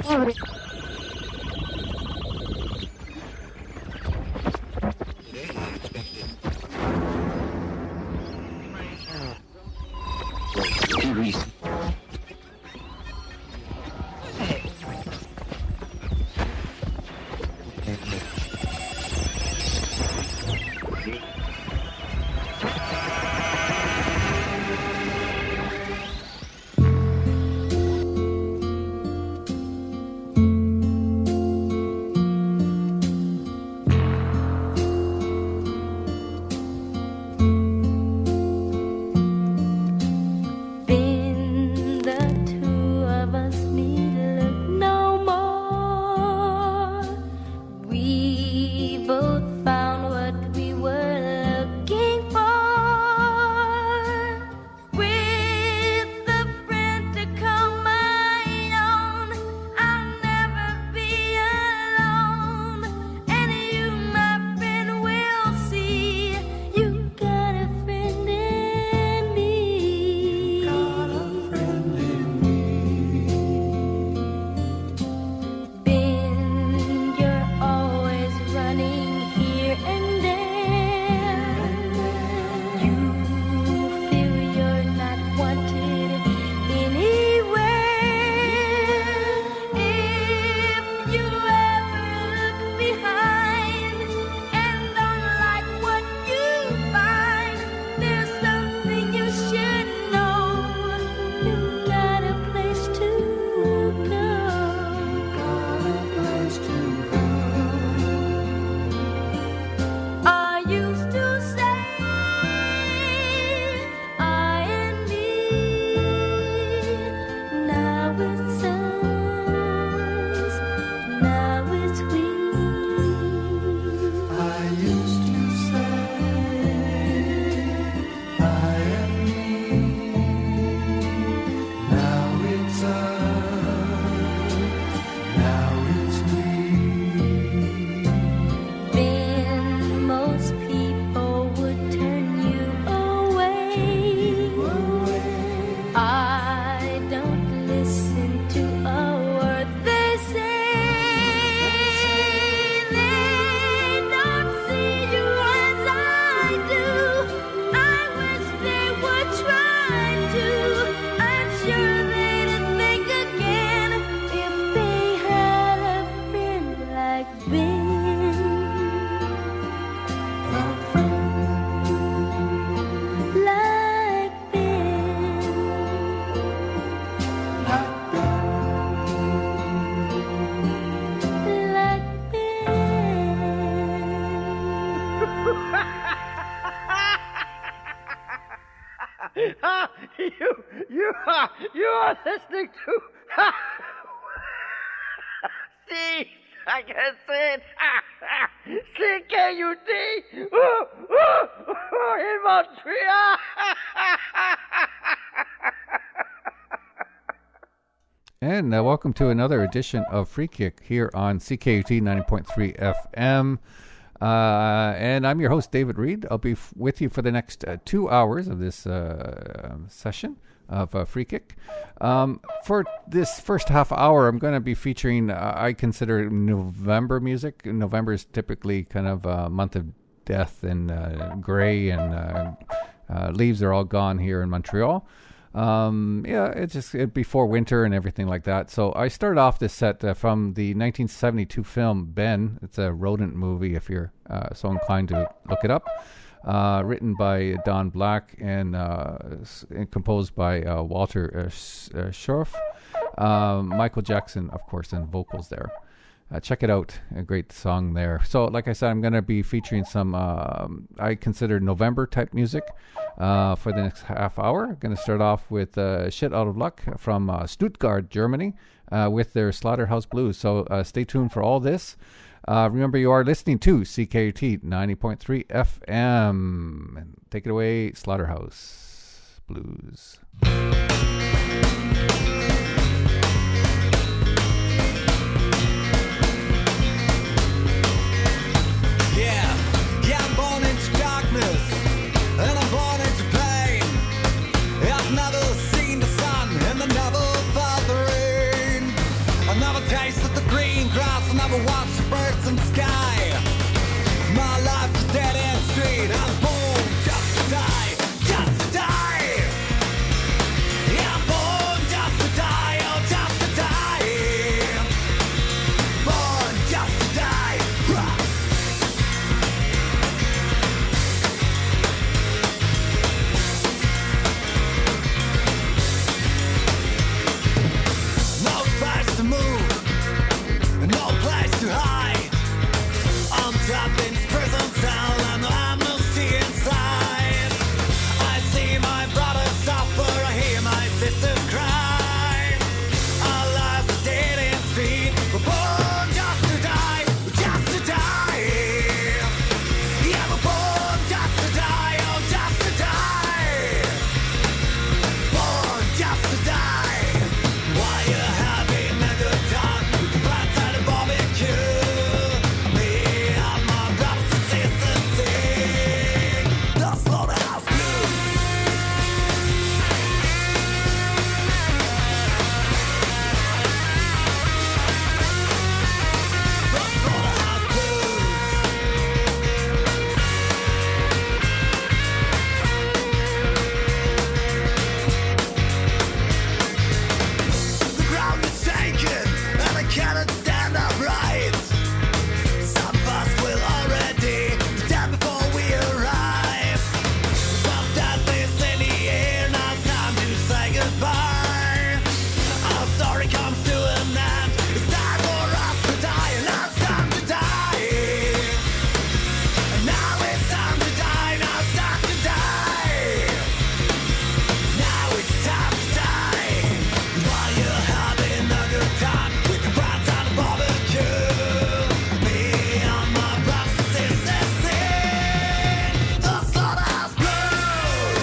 You are listening to C, I can say it, CKUT in Montreal. And welcome to another edition of Free Kick here on CKUT 90.3 FM. And I'm your host, David Reed. I'll be with you for the next 2 hours of this session of Free Kick. For this first half hour, I'm going to be featuring, I consider November music. November is typically kind of a month of death and gray, and leaves are all gone here in Montreal. It's just before winter and everything like that. So I started off this set from the 1972 film Ben. It's a rodent movie if you're so inclined to look it up. Written by Don Black and composed by Walter Scharf. Michael Jackson, of course, and vocals there. Check it out. A great song there. So, like I said, I'm going to be featuring some, I consider November type music for the next half hour. I'm going to start off with Shit Out of Luck from Stuttgart, Germany, with their Slaughterhouse Blues. So, stay tuned for all this. Remember, you are listening to CKUT 90.3 FM. And take it away, Slaughterhouse Blues. Yeah, I'm born into darkness, and I'm born into pain. I've never seen the sun, and I never felt the rain. I've never tasted the green grass, I never watched the birds in the sky. My life's a dead end street, I'm born just to die, just to die. Yeah, I'm born just to die, oh, just to die. Born just to die. Rah. No place to move, no place to hide. I'm trapped in this prison cell and no amnesty inside. I see my brother suffer, I hear my sister cry. Our lives are dead end street, we're born just to die, just to die. Yeah, we're born just to die, oh, just to die. Born just to die. Why you having a good time with the friends at the barbecue? Me and my brothers and sisters sing the Slaughterhouse Blues. The Slaughterhouse Blues. The ground is shaking and I cannot stand upright. Some of us will already be dead before we arrive. Some death is in the air, now it's time to say goodbye. Our story comes to an end. It's time for us to die, and now it's time to die. And now it's time to die, now it's time to die. Now it's time to die. While you're having a good time with your friends at the barbecue, me and my brothers and sisters sing the Slaughterhouse Blues.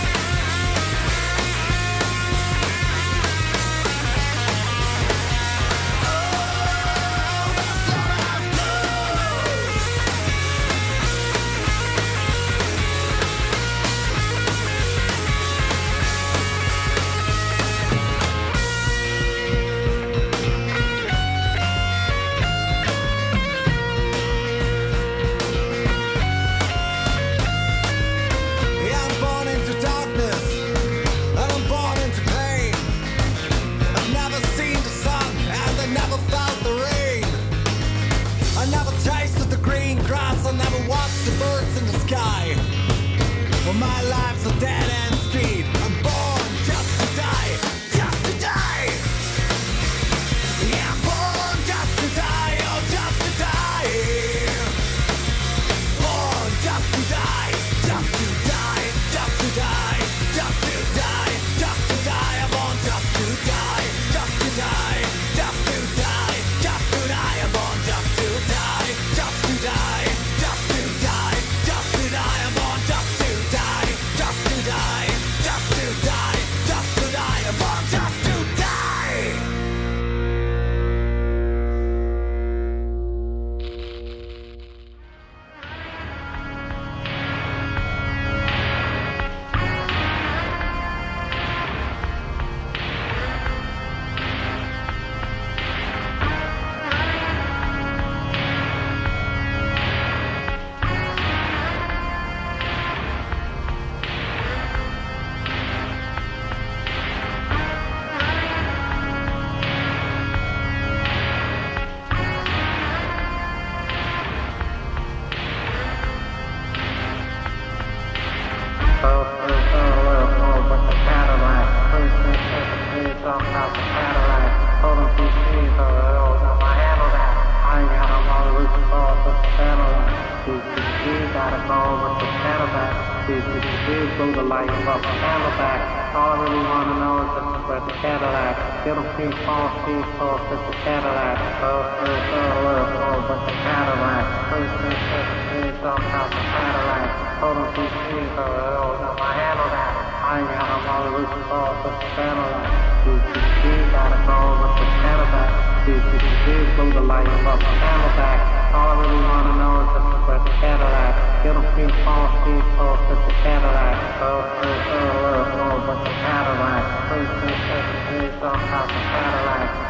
Yeah, I'm born into darkness, and I'm born into pain. I've never seen the sun, and I never felt the rain. I never tasted the green grass, I never watched the birds in the sky. Well, my life's a dead end street. I'm born just to die, just to die. Yeah, I'm born just to die, oh, just to die. Born just to die, just to die, just to die, just to die, just to die. I'm born just to die, just to die, just to die, just to die. I'm born just to die, just to die, just to die, just to die. I'm born just to die, just to die, just to die, just to die. I'm born just to die. Blow the light up, Cadillac. All I really want to know is just where's the Cadillac. Little pink false, it's the Cadillac. Bunch of Cadillac. Talking about the Cadillac. Hold on, my handle that. I'm all looking for the Cadillac. Gotta go with the Cadillac. Blow the light up, Cadillac. All I really want to know is just where's the Cadillac. Little pink false, it's the Cadillac. Bunch of Cadillac. Talking about the Cadillac.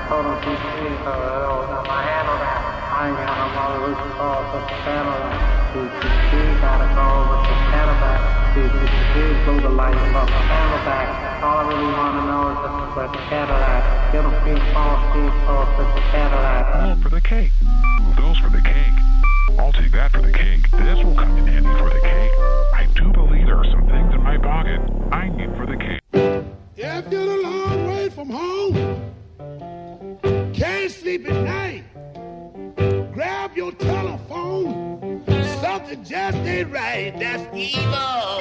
total PC, so I handle that. I ain't got no more loose calls with the Cadillac. CCC gotta go with the Cadillac. CCC blew the light up the Cadillac. All I really wanna know is with the Cadillac. Get a free false with the Cadillac. Oh, for the cake. Those for the cake. I'll take that for the cake. This will come in handy for the cake. I do believe there are some things in my pocket I need for the cake. If you're a long way from home, can't sleep at night, grab your telephone. Something just ain't right. That's evil.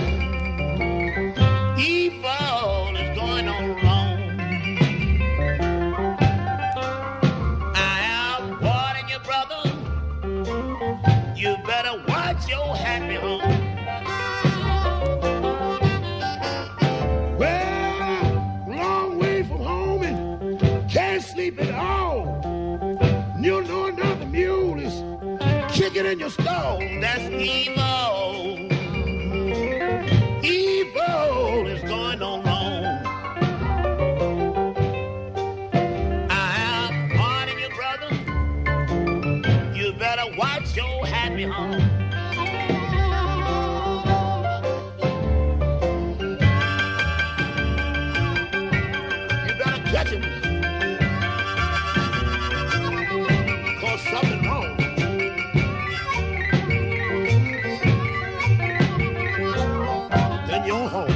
Evil is going on wrong. I am warning you, brother. You better watch your happy home. Sleep at all. You know another mule is kicking in your stall. That's evil. Evil is going on wrong. I am warning you, brother. You better watch your happy home. You better catch him. Something wrong. Then you're home.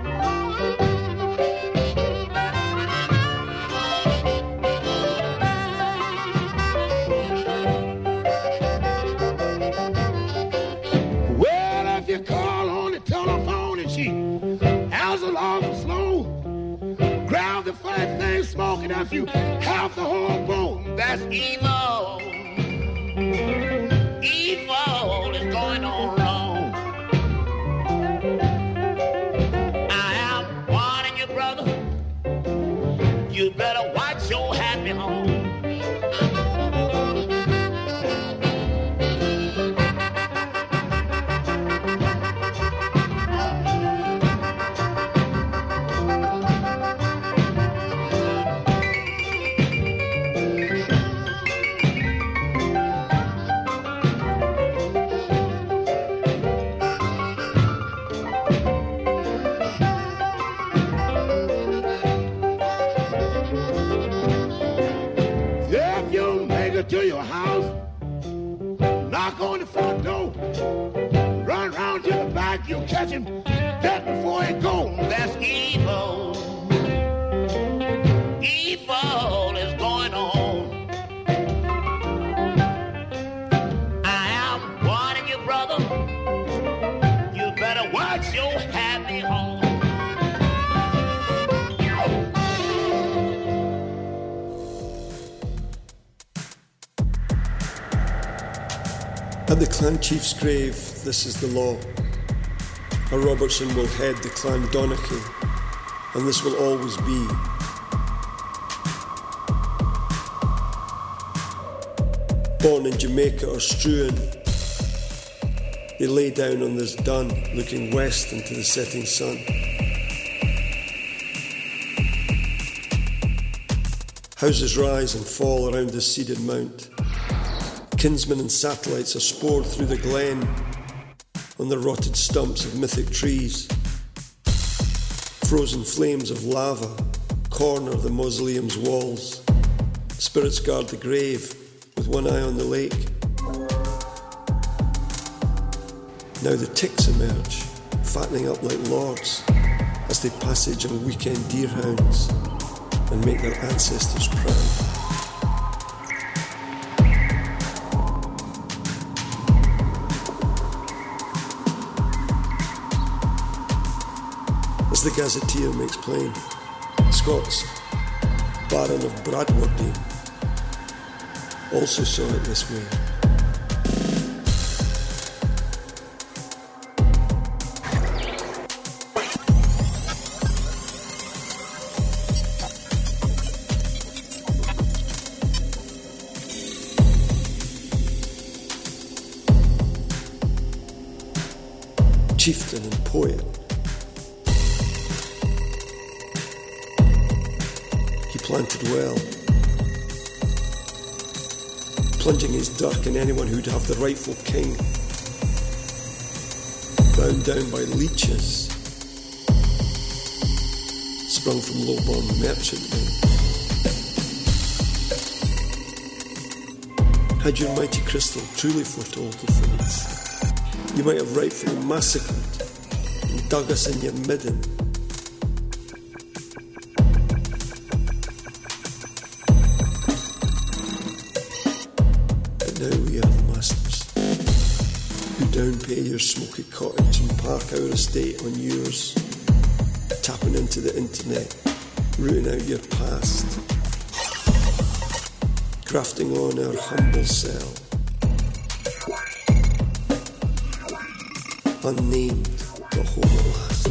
Well, if you call on the telephone and she how's along and slow, grab the fat thing smoking after you half the whole bone. That's evil. Evil is going on wrong. I am warning you, brother. You better watch your happy home. To your house, knock on the front door, run around to the back, you'll catch him dead before he goes. That's evil. Evil is going on. I am warning you, brother. You better watch your happy home. At the clan chief's grave, this is the law. A Robertson will head the clan Donachie, and this will always be. Born in Jamaica or Struan, they lay down on this dun, looking west into the setting sun. Houses rise and fall around this seeded mount. Kinsmen and satellites are spored through the glen on the rotted stumps of mythic trees. Frozen flames of lava corner the mausoleum's walls. Spirits guard the grave with one eye on the lake. Now the ticks emerge, fattening up like lords as they passage on weekend deerhounds and make their ancestors proud. As the Gazetteer makes plain, Scott's Baron of Bradwardine also saw it this way. Chieftain and poet, he planted well, plunging his dirk in anyone who'd have the rightful king. Bound down by leeches, sprung from low-born merchantmen. Had your mighty crystal truly foretold the fates, you might have rightfully massacred and dug us in your midden. But now we are the masters, who downpay your smoky cottage and park our estate on yours, tapping into the internet, rooting out your past, grafting on our humble cell, unnamed the home at last.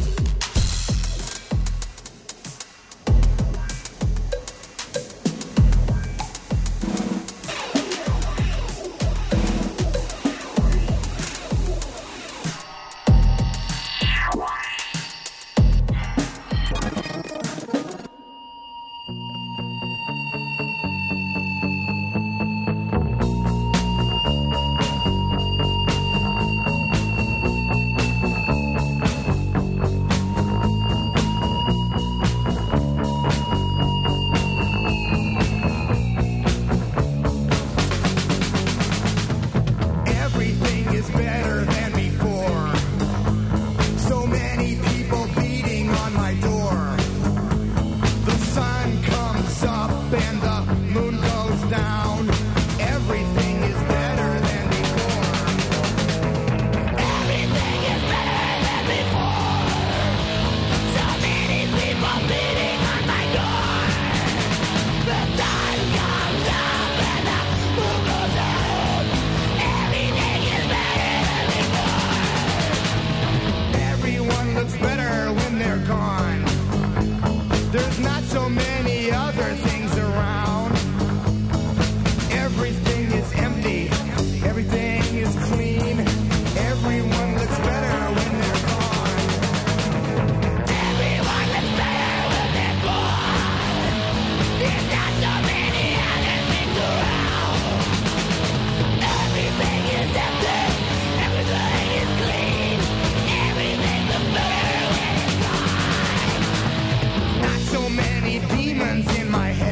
Demons in my head.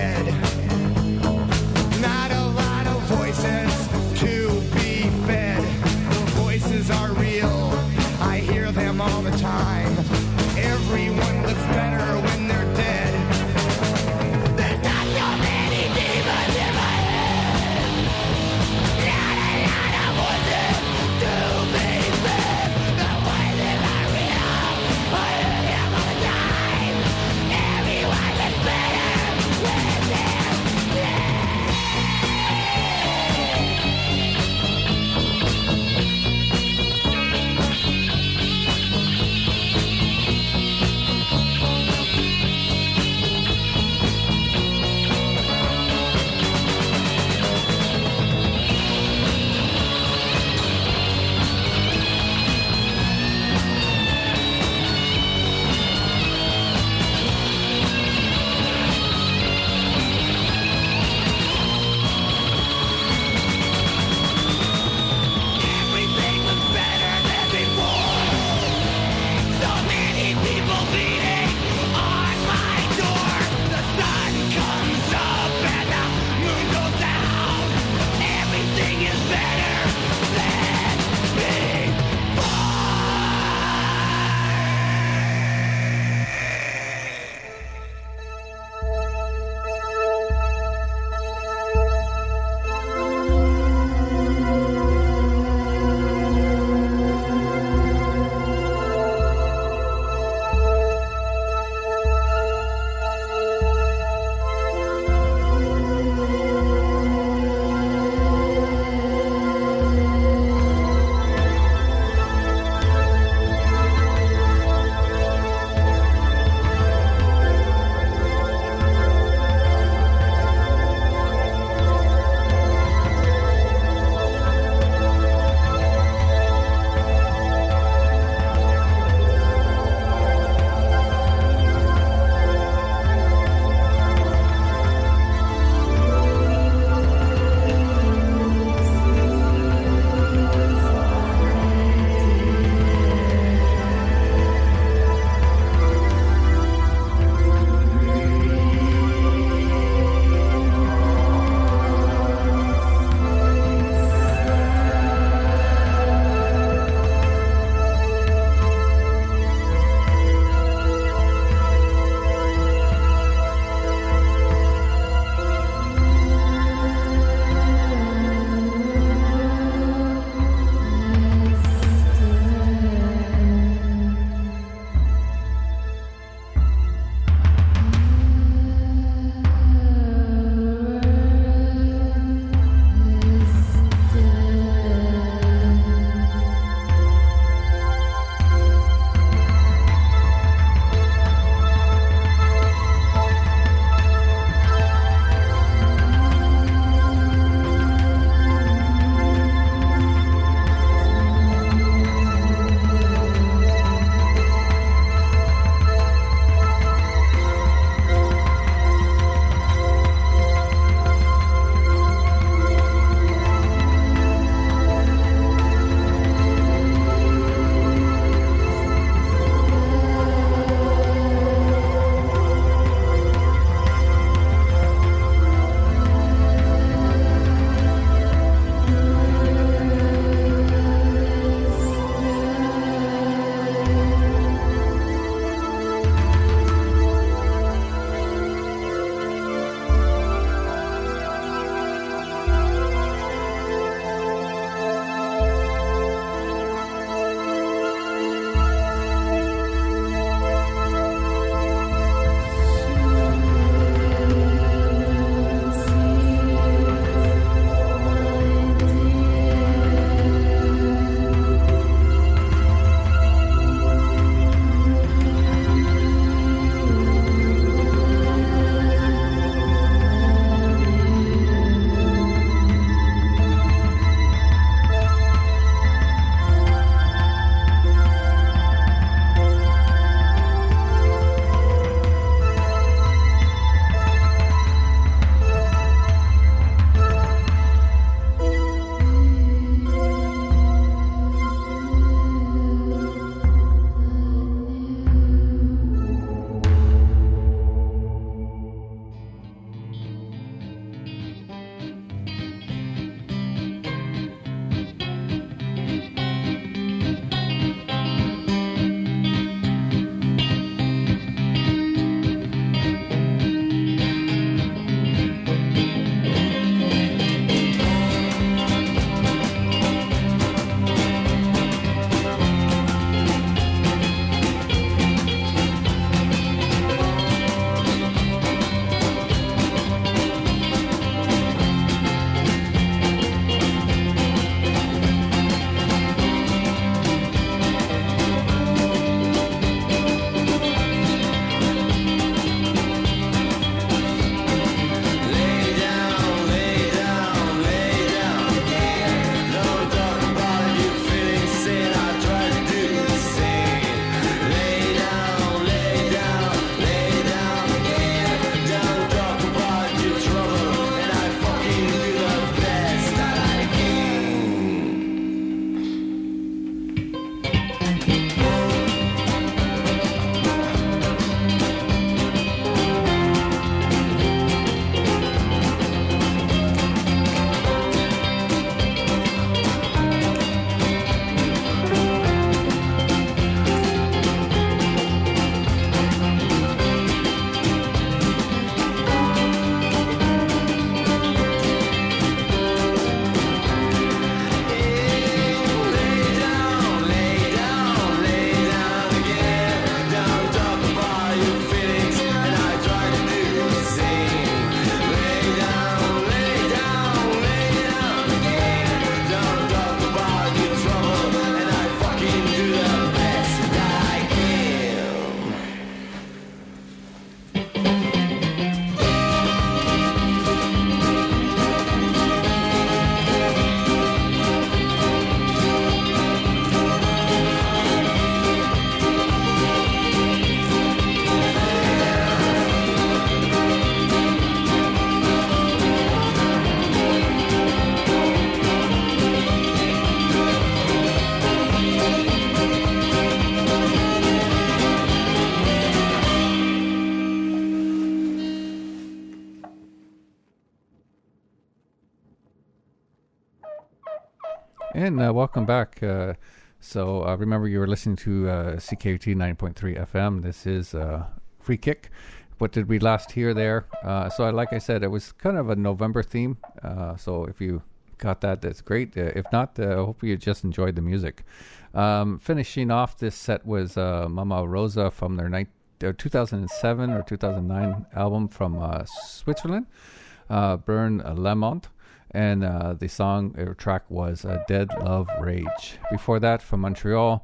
And welcome back. So remember, you were listening to CKUT 9.3 FM. This is Free Kick. What did we last hear there? So like I said, it was kind of a November theme. So if you got that, that's great. If not, I hope you just enjoyed the music. Finishing off this set was Mama Rosa from their 2007 or 2009 album from Switzerland, Bern Lemont. And the song or track was Dead Love Rage. Before that, from Montreal,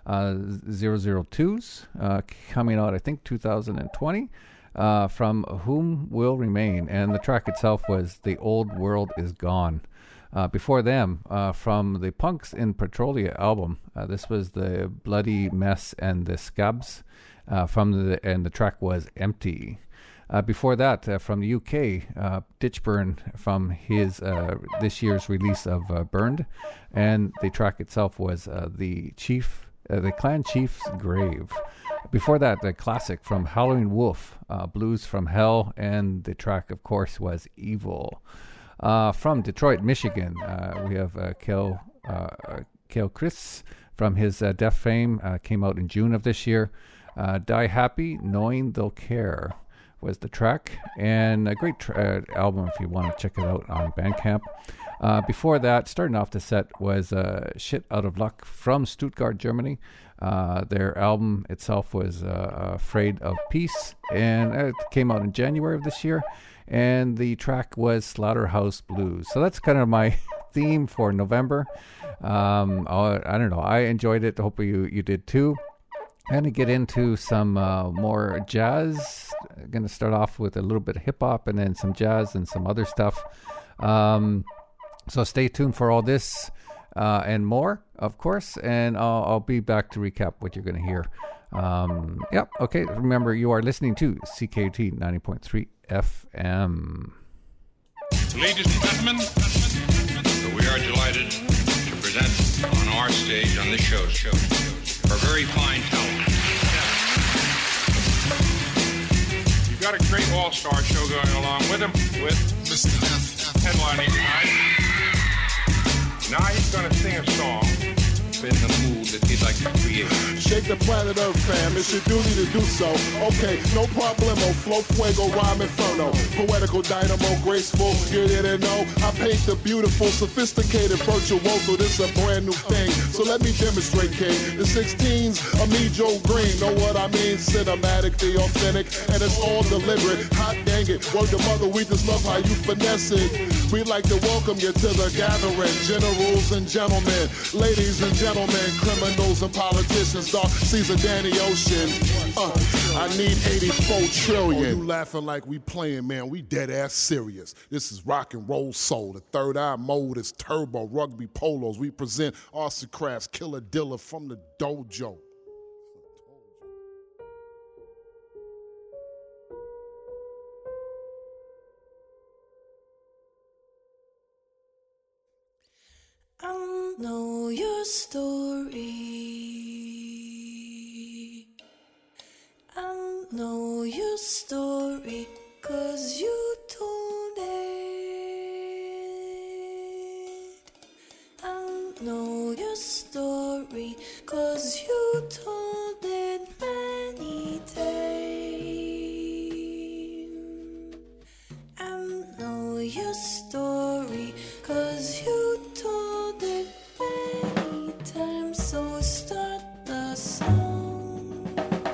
002s, coming out, I think, 2020, from Whom Will Remain. And the track itself was The Old World Is Gone. Before them, from the Punks in Petrolia album, this was the Bloody Mess and the Scabs, and the track was Empty. Before that, from the UK, Ditchburn from his this year's release of Burned, and the track itself was the Clan Chief's Grave. Before that, the classic from Howling Wolf, Blues from Hell, and the track, of course, was Evil. From Detroit, Michigan, we have Kale Chris from his Deaf fame, came out in June of this year. Die Happy, Knowing They'll Care was the track, and a great album if you want to check it out on Bandcamp. Before that, starting off the set was Shit Out of Luck from Stuttgart, Germany. Their album itself was Afraid of Peace, and it came out in January of this year, and the track was Slaughterhouse Blues. So that's kind of my theme for November. I don't know, I enjoyed it. Hope you did too. And to get into some more jazz, I'm going to start off with a little bit of hip-hop and then some jazz and some other stuff. So stay tuned for all this and more, of course, and I'll be back to recap what you're going to hear. Yep, okay, remember, you are listening to CKUT 90.3 FM. Ladies and gentlemen, we are delighted to present on our stage on this show our very fine talent. You've got a great all-star show going along with him, with Mr. F. headlining tonight. Now he's going to sing a song in the mood that he'd like to create. Shake the planet Earth, fam. It's your duty to do so. Okay, no problemo. Flow, fuego, rhyme, inferno. Poetical, dynamo, graceful. You didn't know. I paint the beautiful, sophisticated, virtuoso. This a brand new thing. So let me demonstrate, King. The 16s of me, Joe Green. Know what I mean? Cinematic, the authentic, and it's all deliberate. Hot dang it. Word to mother, we just love how you finesse it. We'd like to welcome you to the gathering. Generals and gentlemen, ladies and gentlemen, criminals and politicians, Dark Caesar, Danny Ocean. I need 84 trillion. Oh, you laughing like we playing, man. We dead ass serious. This is rock and roll soul. The third eye mode is turbo. Rugby polos. We present Arthur Crafts, Killer Dilla from the dojo. I know your story. I know your story, 'cause you told it. I know your story, 'cause you told it many times. I know your story, 'cause you told it many times. So start the song.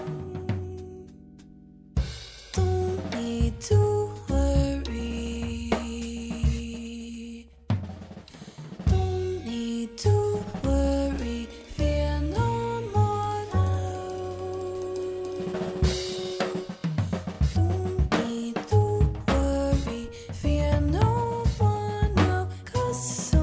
Don't need to worry. Don't need to worry. Fear no more now. Don't need to worry. Fear no more now. 'Cause so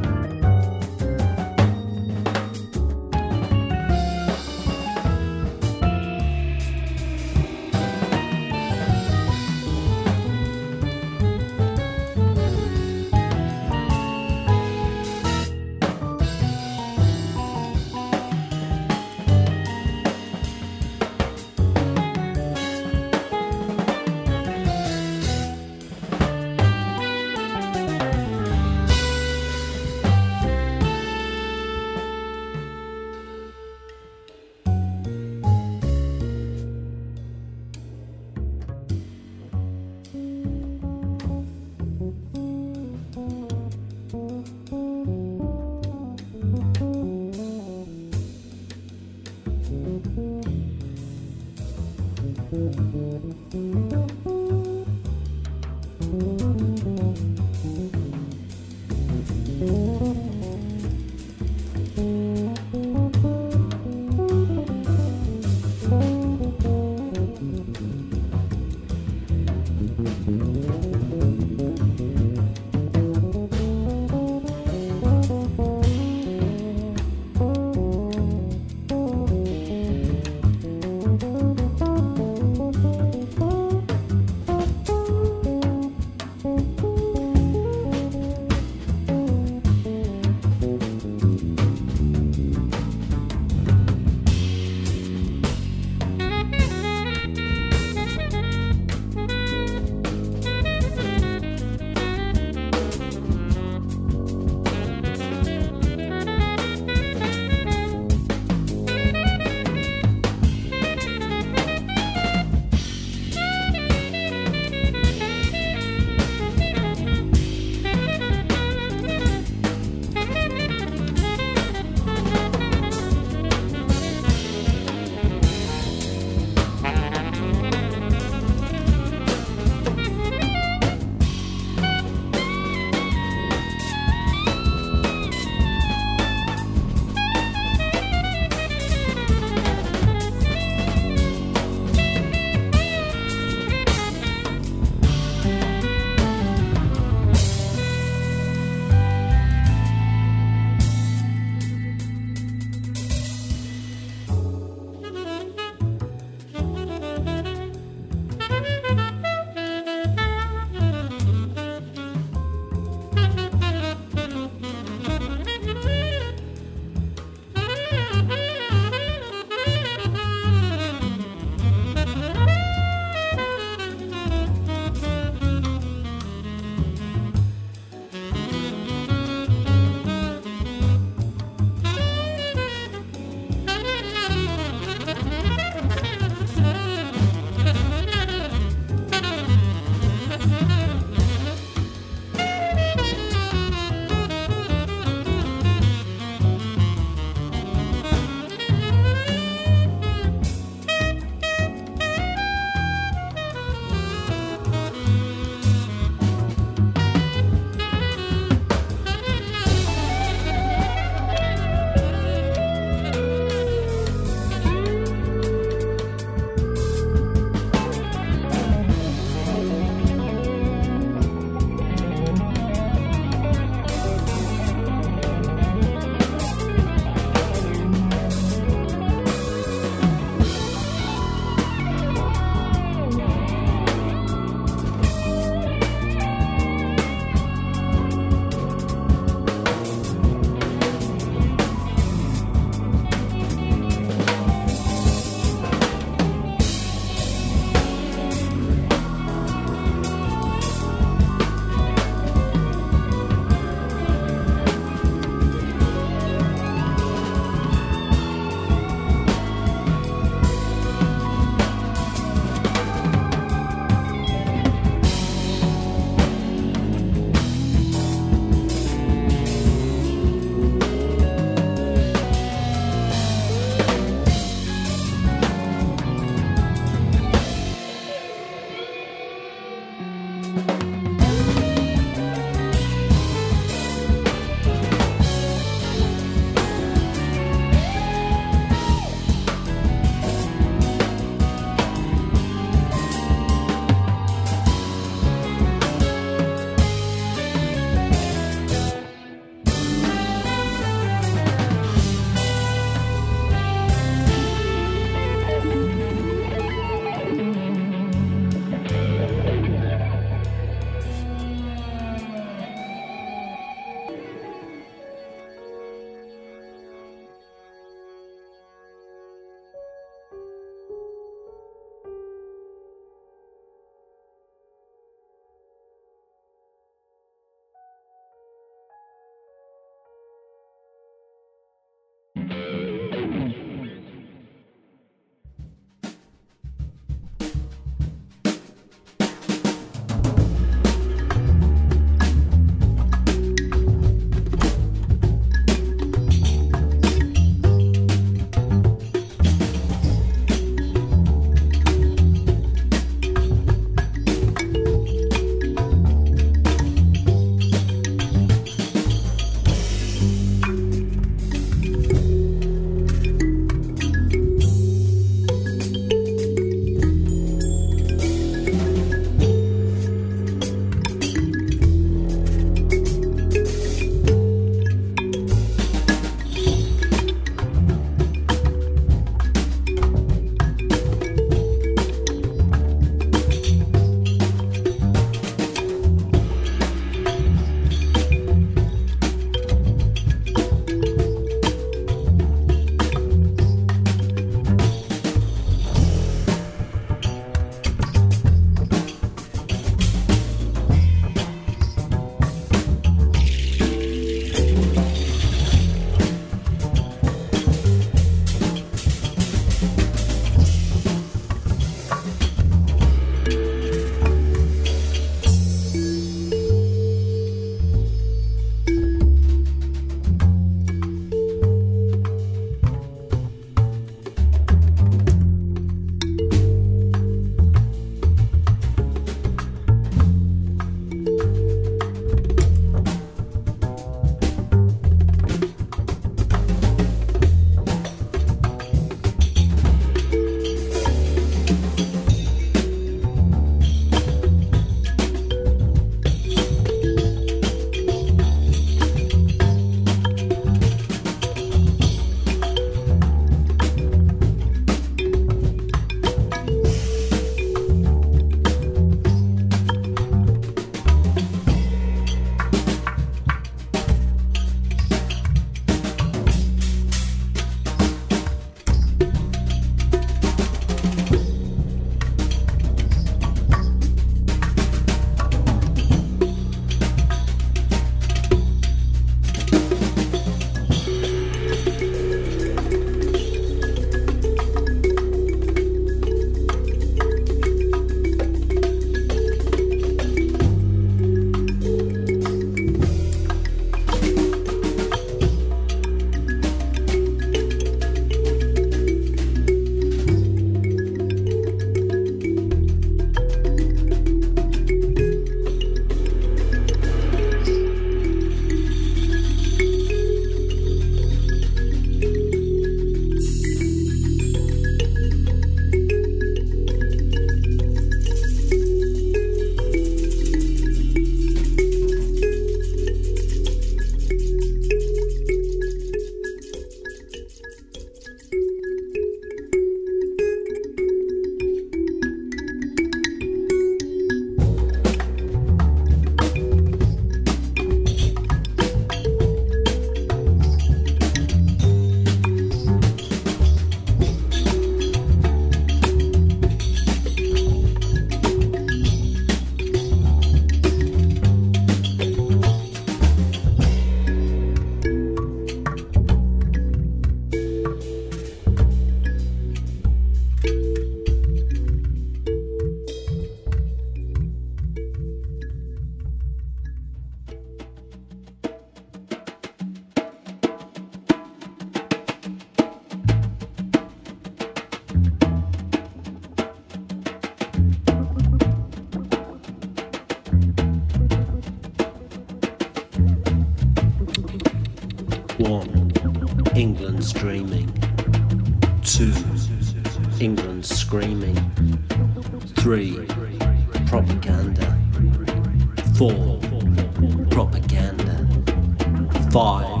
Americans dreaming. 2. England screaming. 3. Propaganda. 4. Propaganda. 5.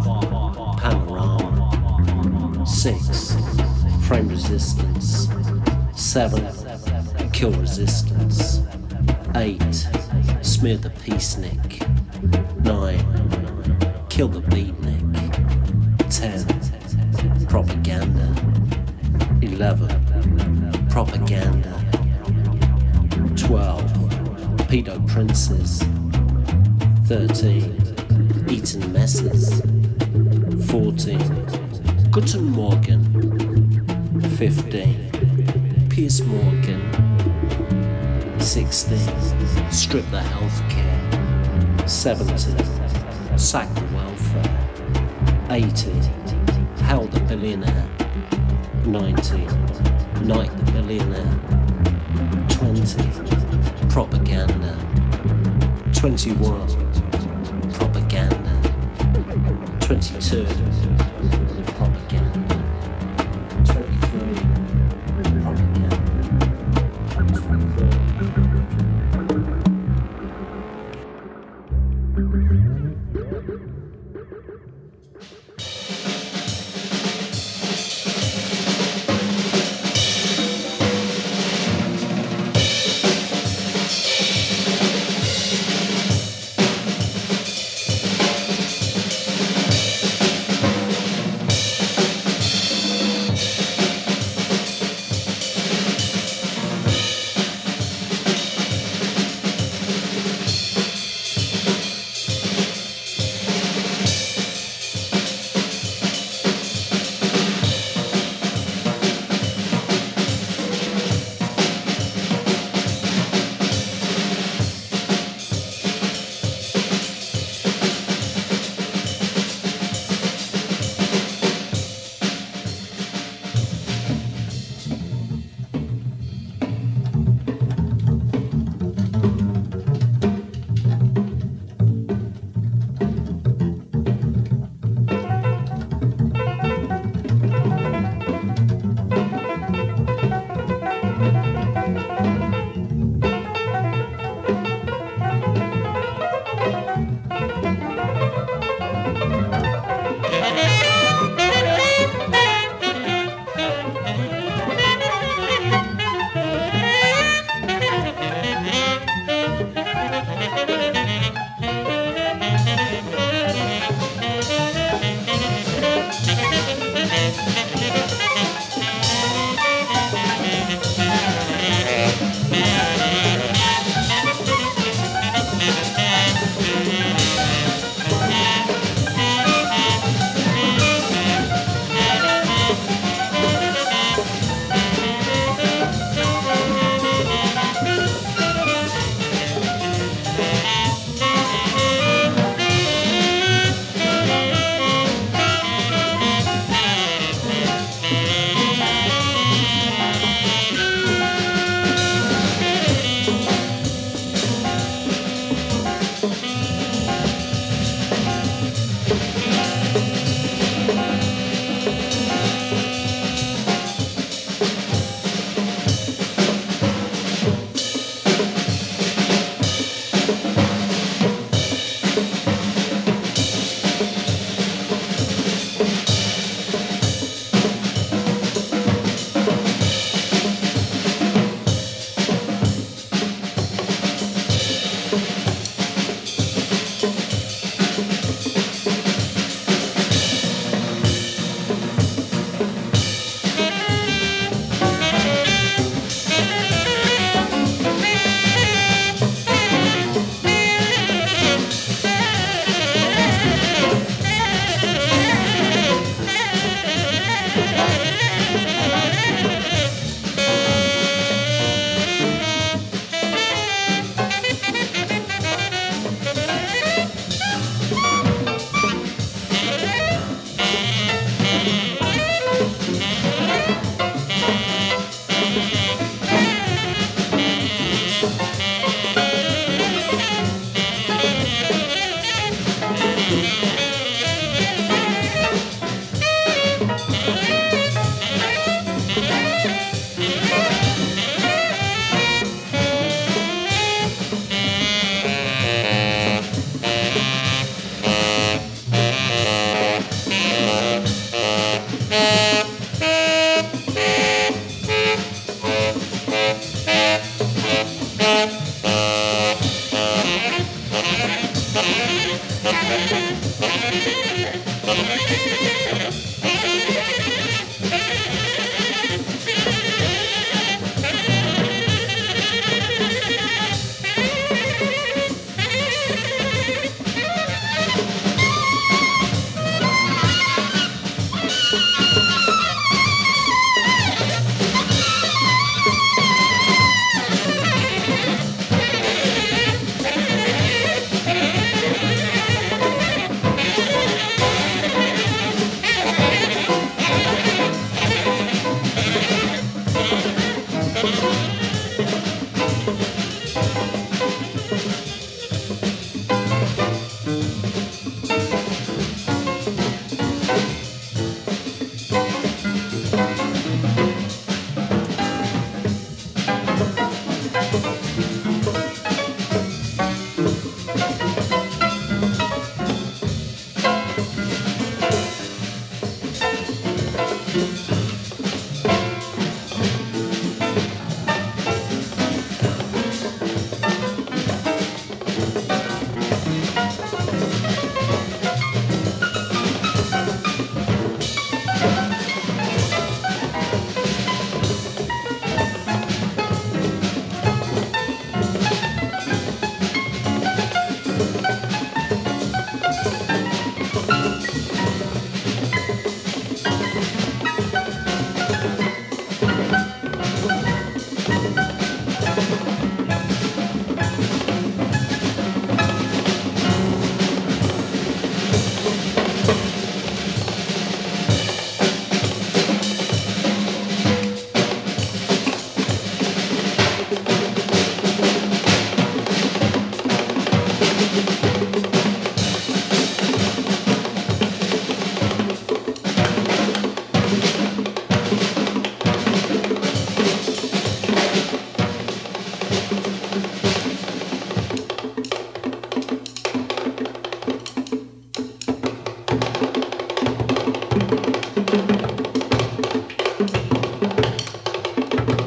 Panorama. 6. Frame resistance. 7. Kill resistance. 8. Smear the peacenik. 9. Kill the beatnik. 10. Propaganda. 11. Propaganda. 12. Pedo princes. 13. Eaten messes. 14. Guten Morgen. 15. Piers Morgan. 16. Strip the healthcare. 17. Sack the welfare. 18. Hell the billionaire. 19. Knight the billionaire. 20. Propaganda. 21. Propaganda. 22. Propaganda. 23. Propaganda. 24.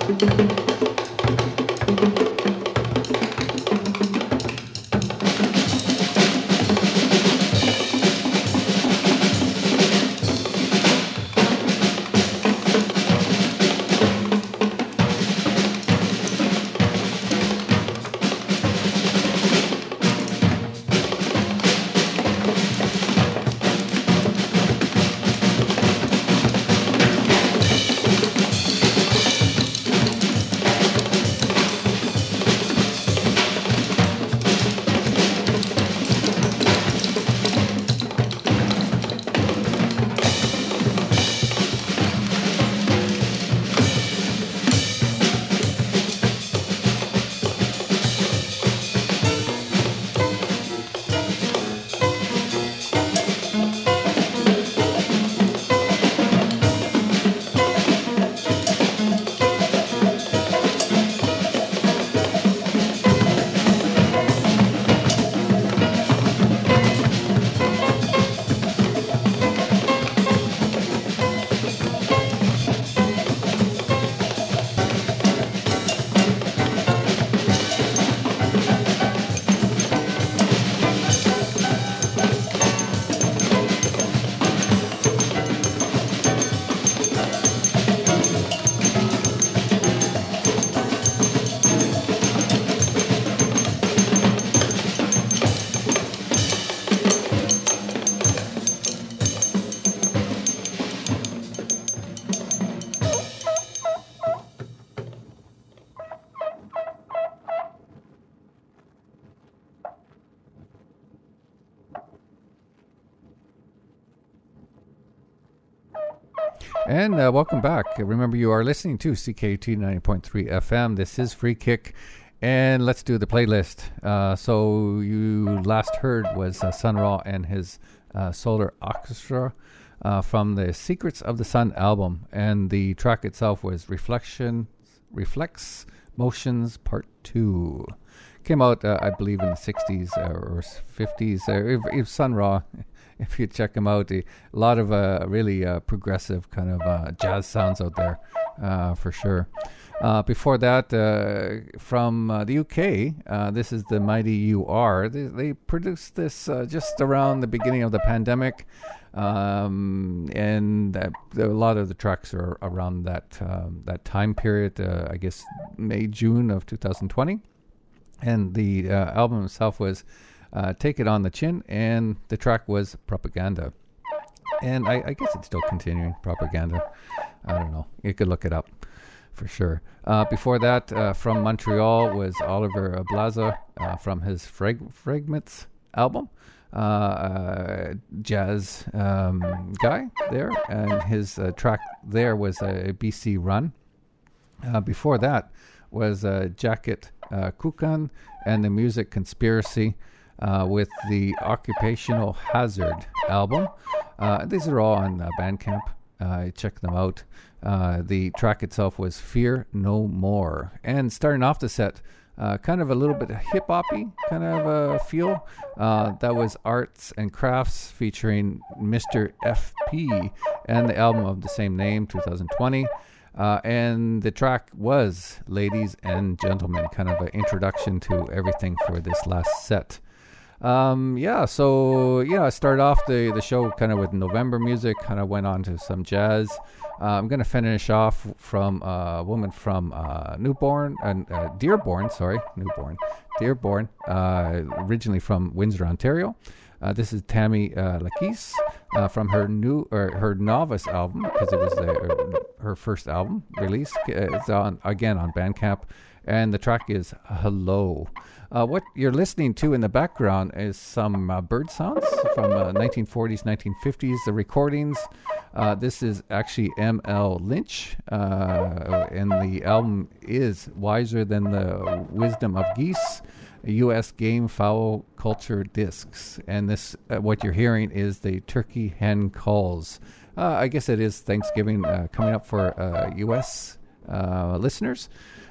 And welcome back. Remember, you are listening to CKUT 90.3 FM. This is Free Kick, and let's do the playlist. So you last heard was Sun Ra and his Solar Orchestra from the Secrets of the Sun album, and the track itself was Reflex Motions Part 2. Came out, I believe, in the 60s or 50s. If Sun Ra, if you check him out, a lot of really progressive kind of jazz sounds out there, for sure. Before that, from the UK, this is the Mighty UR. They produced this just around the beginning of the pandemic, and a lot of the tracks are around that time period, I guess May, June of 2020. And the album itself was Take It On the Chin, and the track was Propaganda. And I guess it's still continuing, Propaganda. I don't know. You could look it up for sure. Before that, from Montreal was Oliver Blaza from his Fragments album. Jazz guy there, and his track there was a BC Run. Before that was Jacket Kukan and the Music Conspiracy with the Occupational Hazard album. These are all on Bandcamp. Check them out. The track itself was Fear No More. And starting off the set, kind of a little bit hip-hoppy kind of feel. That was Arts and Crafts featuring Mr. FP and the album of the same name, 2020. And the track was Ladies and Gentlemen, kind of an introduction to everything for this last set. I started off the show kind of with November music, kind of went on to some jazz. I'm going to finish off from a woman from Dearborn, originally from Windsor, Ontario. This is Tammy Lakis from her novice album, because it was her first album release. It's on Bandcamp, and the track is Hello. What you're listening to in the background is some bird sounds from 1940s, 1950s, the recordings. This is actually M.L. Lynch, and the album is Wiser Than the Wisdom of Geese, U.S. Game Fowl Culture Discs. And this, what you're hearing is the turkey hen calls. I guess it is Thanksgiving coming up for U.S. Listeners.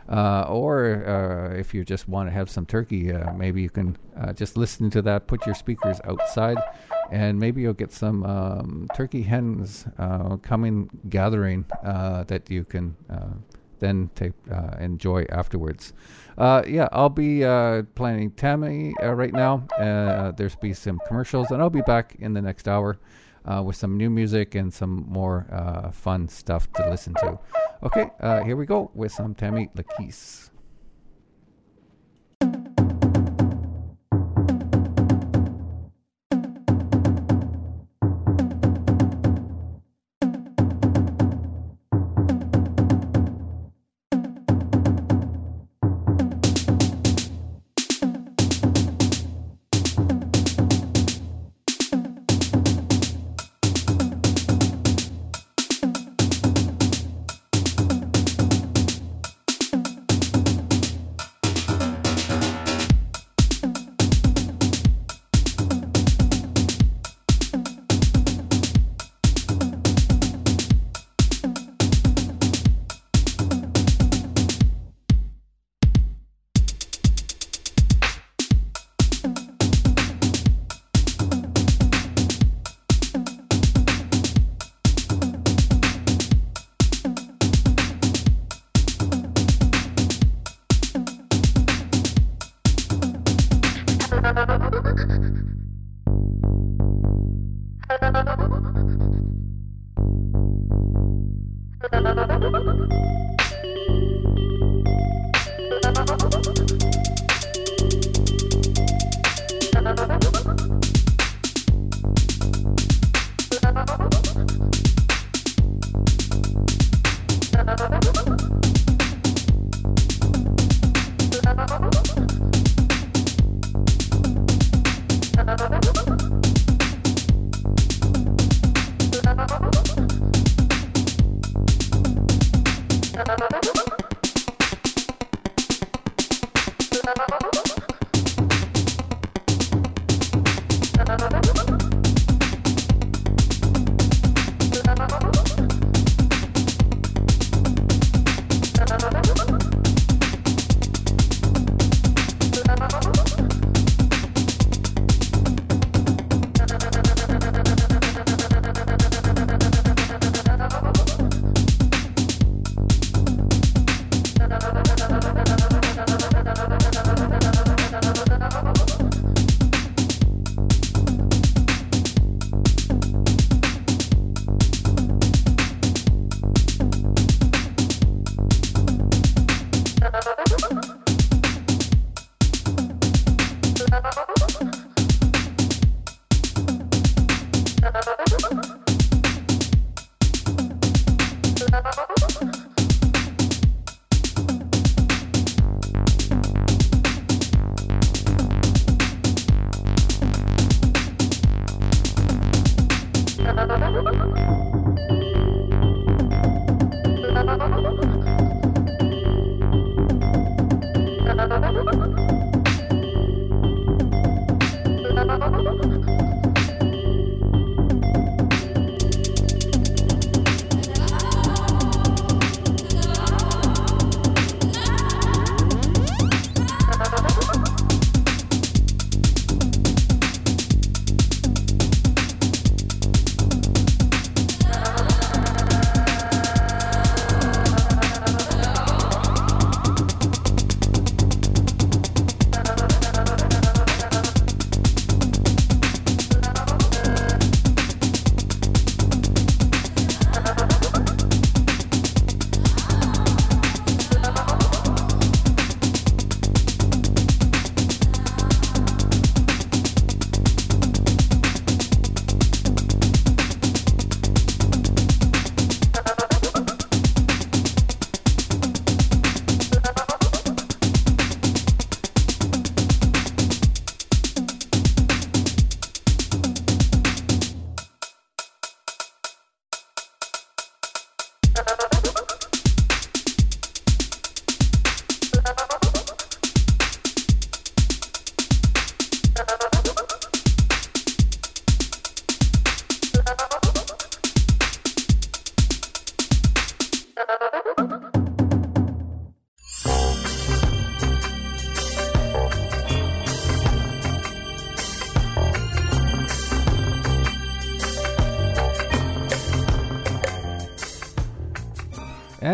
Or if you just want to have some turkey, maybe you can just listen to that, put your speakers outside, and maybe you'll get some turkey hens gathering that you can then enjoy afterwards. I'll be playing Tammy right now. There's be some commercials, and I'll be back in the next hour with some new music and some more fun stuff to listen to. Okay, here we go with some Tammy Lakis.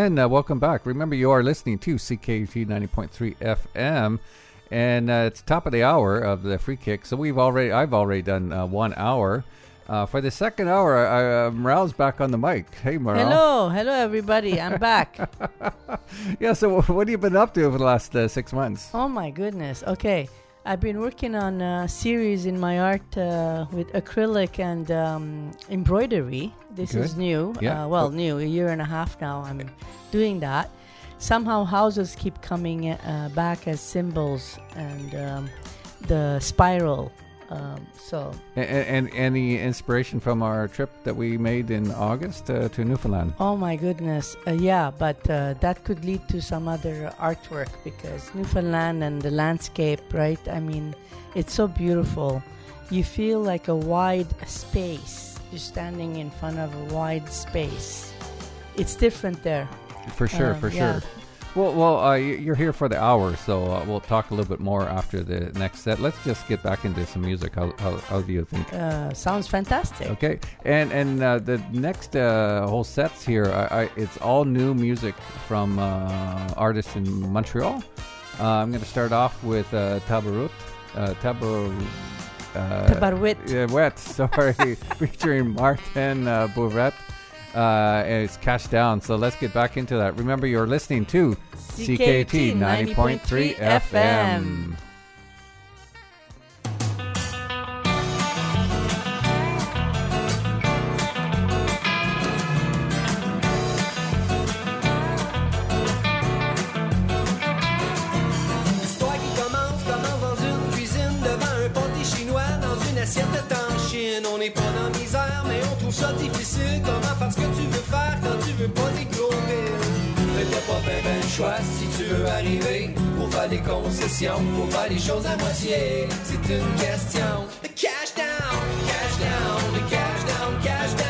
And welcome back. Remember, you are listening to CKUT 90.3 FM, and it's top of the hour of the Free Kick. So I've already done 1 hour. For the second hour, Morale's back on the mic. Hey, Morale. Hello, everybody. I'm back. Yeah. So what have you been up to over the last 6 months? Oh my goodness. Okay, I've been working on a series in my art with acrylic and embroidery. This Good. is new. Yeah. New. A year and a half now I'm doing that. Somehow houses keep coming back as symbols, and the spiral. And any inspiration from our trip that we made in August to Newfoundland? Oh my goodness. Yeah, but that could lead to some other artwork, because Newfoundland and the landscape, right? I mean, it's so beautiful. You feel like a wide space. You're standing in front of a wide space. It's different there. For sure. Yeah. Well, you're here for the hour, so we'll talk a little bit more after the next set. Let's just get back into some music. How do you think? Sounds fantastic. Okay, and the next whole sets here, it's all new music from artists in Montreal. I'm going to start off with Tabarouette. Tabarouette, sorry, featuring Martin Bourret. It's Cash Down. So let's get back into that. Remember, you're listening to CKUT 90.3 FM. L'histoire qui commence dans une cuisine devant un pâté chinois dans une assiette en Chine. On n'est pas dans la misère, mais on trouve ça difficile. Comment faire ce que tu veux faire quand tu veux pas des gros billes? Mais t'as pas ben le choix si tu veux arriver. Faut faire des concessions, faut faire les choses à moitié. C'est une question de cash down, cash down, de cash down, cash down.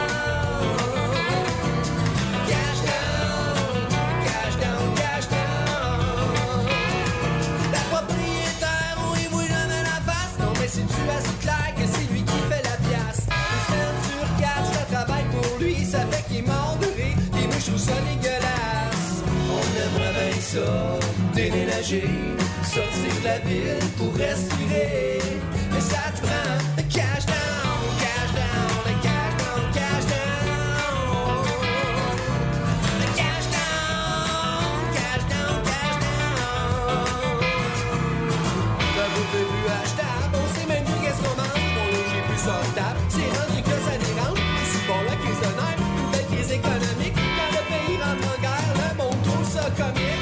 Cash down, cash down, cash down. La propriétaire, on y voit jamais la face. Non mais c'est-tu assez clair que c'est lui qui fait la pièce? Une semaine sur 4, je travaille pour lui. Ça fait qu'il est mort de rire. Et moi je trouve ça dégueulasse. On aimerait bien ça, déménager, sortir de la ville pour respirer. Mais ça te prend le cash down, cash down, le cash down, cash down. Le cash down, cash down, cash down. La bouffe est plus achetable, on sait même plus qu'est-ce qu'on mange. Mon lot j'ai plus sortable, c'est rendu que ça dérange. C'est bon la crise de nerfs, une belle crise économique. Quand le pays rentre en guerre, le monde trouve ça comique.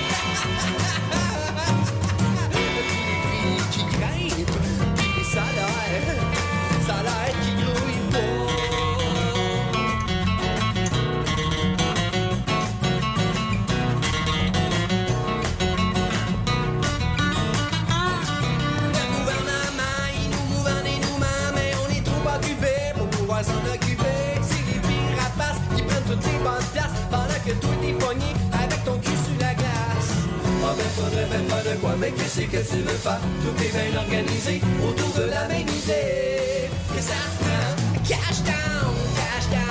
Puis les prix qui grimpent, puis les salaires qui grouillent pas. Le gouvernement, il nous gouverne et nous ment, mais on est trop occupés pour pouvoir s'en occuper. C'est les pires rapaces qui prennent toutes les bonnes places pendant que toi t'es pogné avec ton cul sur la glace. Ah ben faudrait bien faire de quoi, mais qu'est-ce que tu veux faire? Tout est bien organisé autour de la même idée. Que ça te prend cash down, cash down.